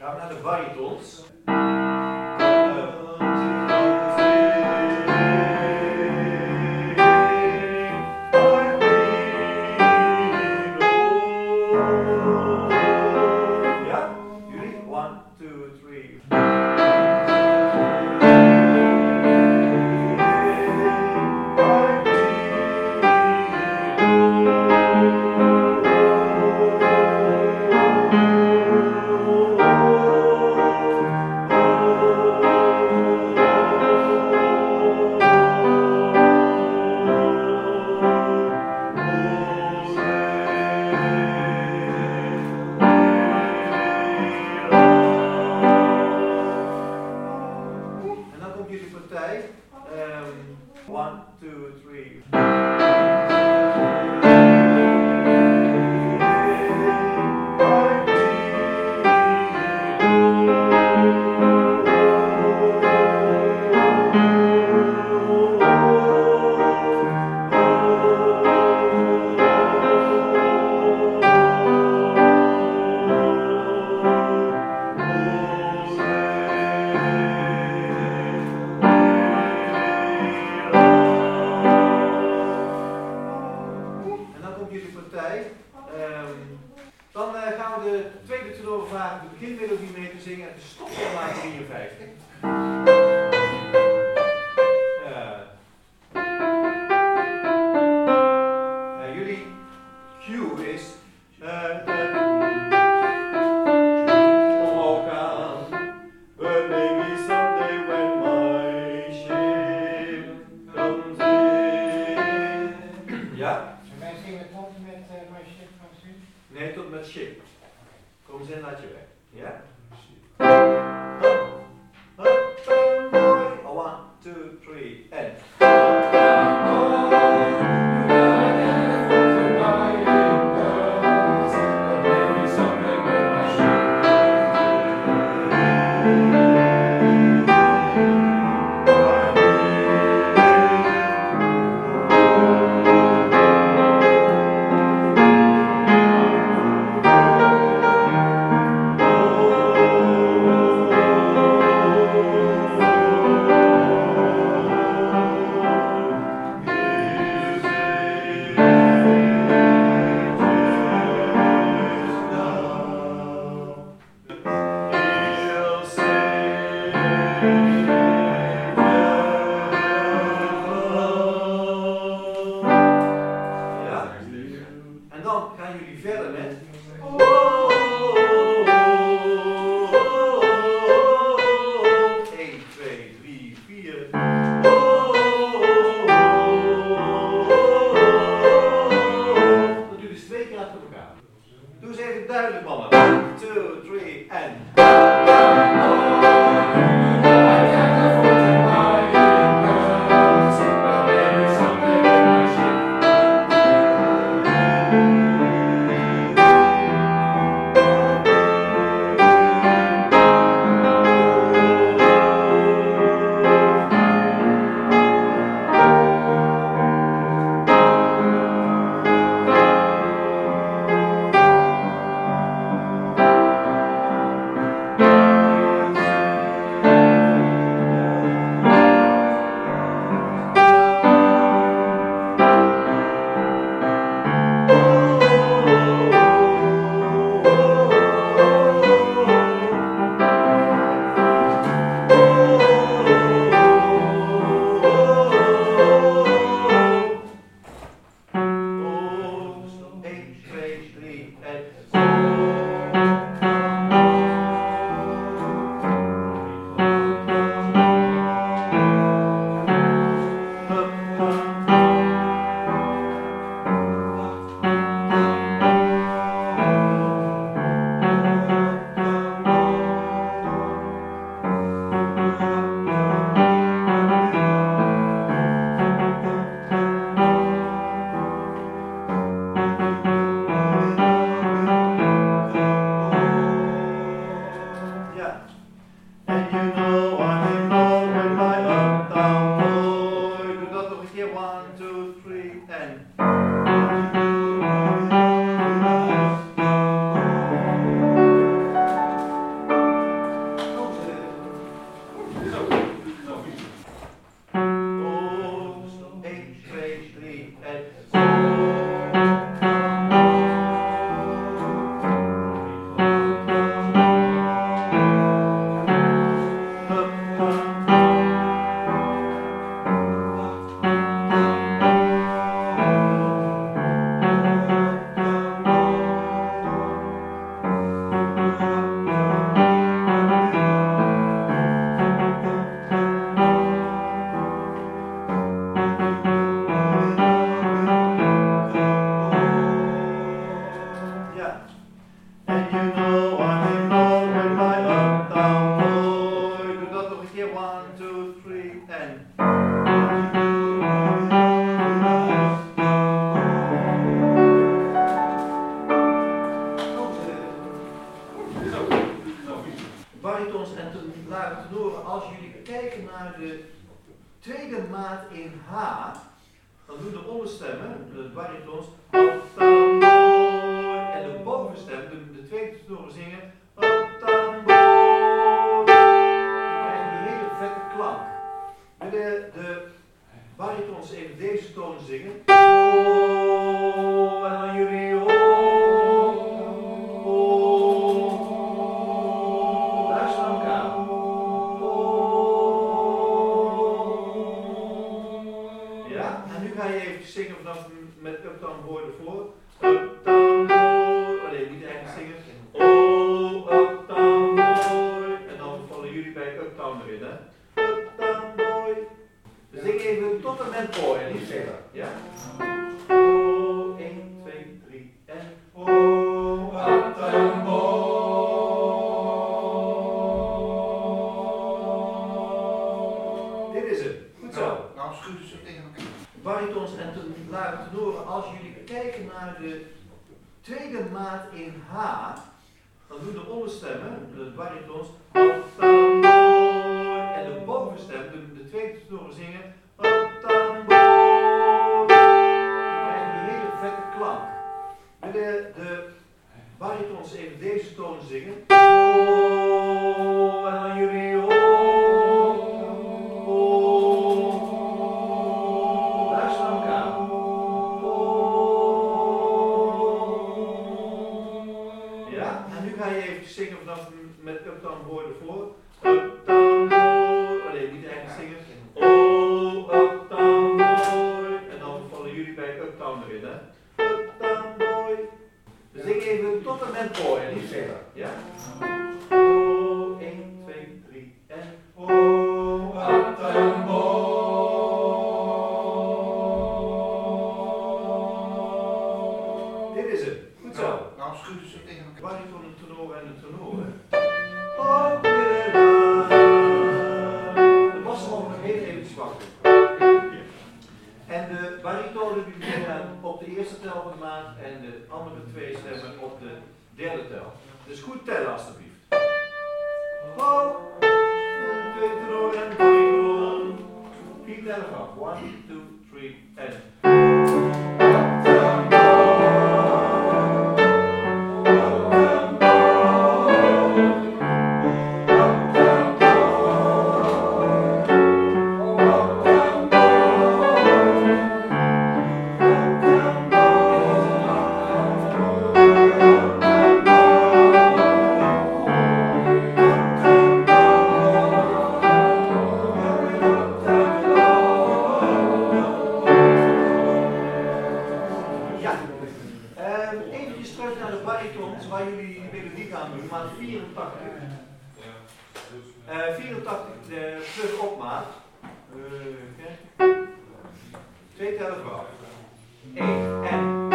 Gaan we naar de baritons. Ja, jullie? 1, 2, 3. baritons en lage tenoren, als jullie kijken naar de tweede maat in H, dan doen de onderstemmen, de baritons, en de bovenstem, de tweede tenoren zingen, dan krijg je die hele vette klank. De baritons even deze toon zingen. En dan jullie luister naar elkaar. Ja, en nu ga je even zingen vanaf met uptown boy ervoor. Uptown boy. Oh nee, niet eigenlijk zingen. Oh, uptown boy. En dan vallen jullie bij uptown erin, hè. Uptown boy. Dus zing even tot en met boy en niet verder. Ja? Oh, 1, 2, 3 en oh, uptown boy. Dit is het. Goed zo. Nou, schudden ze tegen elkaar. Baritons en lage tenoren, als jullie kijken naar de tweede maat in H, dan doen de onderstemmen, de baritons, en de bovenstem, de tweede tenoren zingen, dan krijg je die hele vette klank. De baritons even deze toon zingen. En dan jullie luister naar elkaar. Ja, en nu ga je even zingen vanaf met uptown boy ervoor. Uptown boy. Oh nee, niet eigenlijk zingen. Oh, uptown boy. En dan vallen jullie bij uptown erin, hè. Uptown boy. Dus zing even tot en met boy en niet verder. Ja? Oh, 1, 2, 3 en oh, uptown boy. Dit is het. Goed zo. Nou, schudden ze tegen elkaar. Bariton, de tenoren en de tenoren. De bassen mogen nog heel even zwak. En de baritonen die beginnen op de eerste tel van de maat en de andere twee stemmen op de derde tel. Dus goed tellen alstublieft. Ho, 2 tenoren en bariton. 4 tellen vanaf. 1, 2, 3 en. Eventjes terug naar de baritons waar jullie die melodie gaan doen, maat 84. 84 plus opmaat. 2 tellen vooraf. 1 en